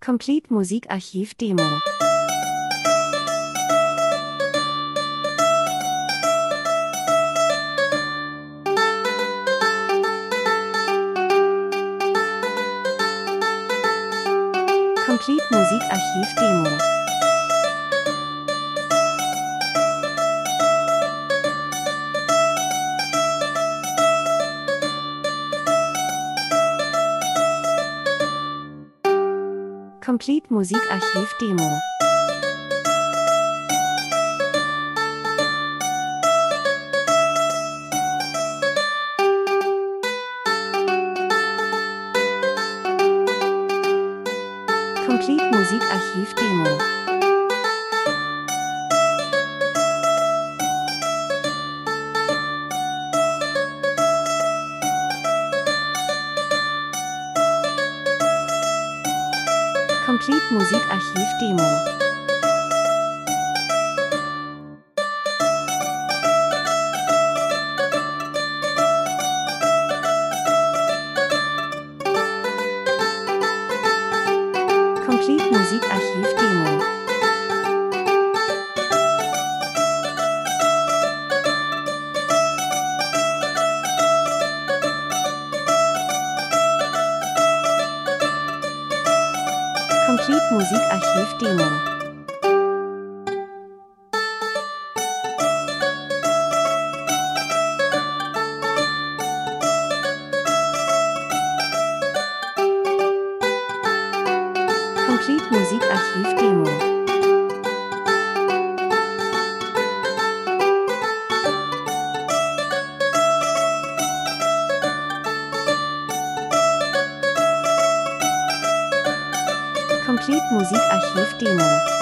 Complete Musikarchiv Demo. Complete Musikarchiv Demo. Complete Musikarchiv Demo. Complete Musikarchiv Demo. Complete Musikarchiv Demo. Complete Musikarchiv Demo. Complete Musikarchiv Demo. Complete Musikarchiv Demo. Complete Musikarchiv Demo.